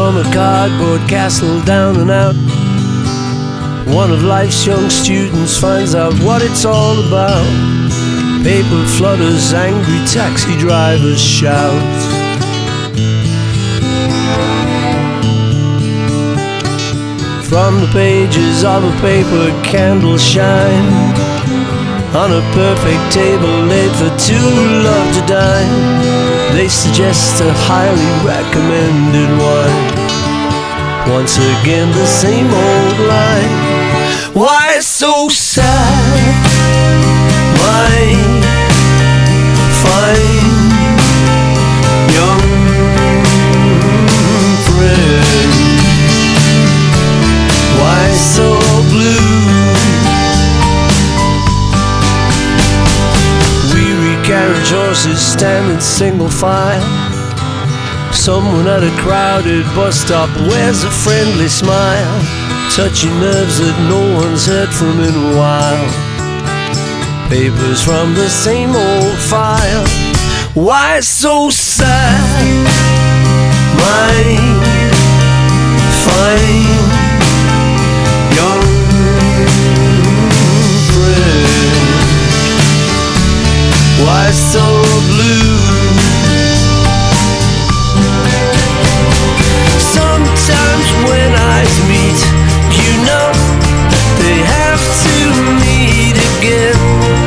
from a cardboard castle down and out. One of life's young students finds out what it's all about. Paper flutters, angry taxi drivers shout. From the pages of a paper, candles shine on a perfect table laid for two who love to dine. They suggest a highly recommended wine. Once again the same old line. Why so sad, my fine young friend? Why so blue? Weary carriage horses stand in single file. Someone at a crowded bus stop wears a friendly smile, touching nerves that no one's heard from in a while. Papers from the same old file. Why so sad, my fine young friend? Why so blue? Sometimes when eyes meet, you know they have to meet again.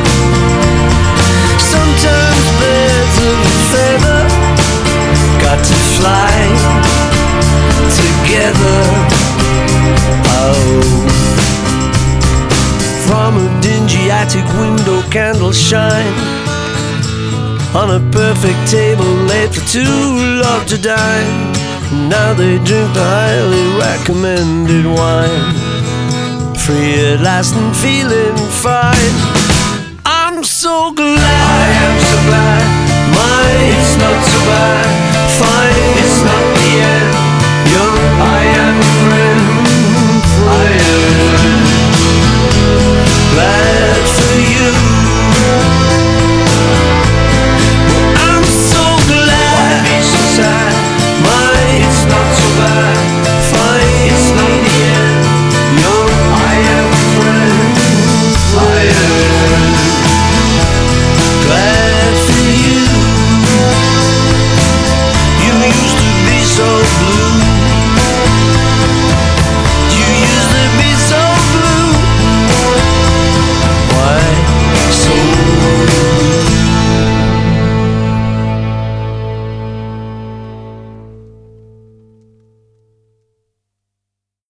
Sometimes birds of a feather got to fly together. Oh, from a dingy attic window, candles shine on a perfect table laid for two who love to dine. Now they drink the highly recommended wine, free at last and feeling fine. I'm so glad, I am so glad. It's not so bad, fine. It's not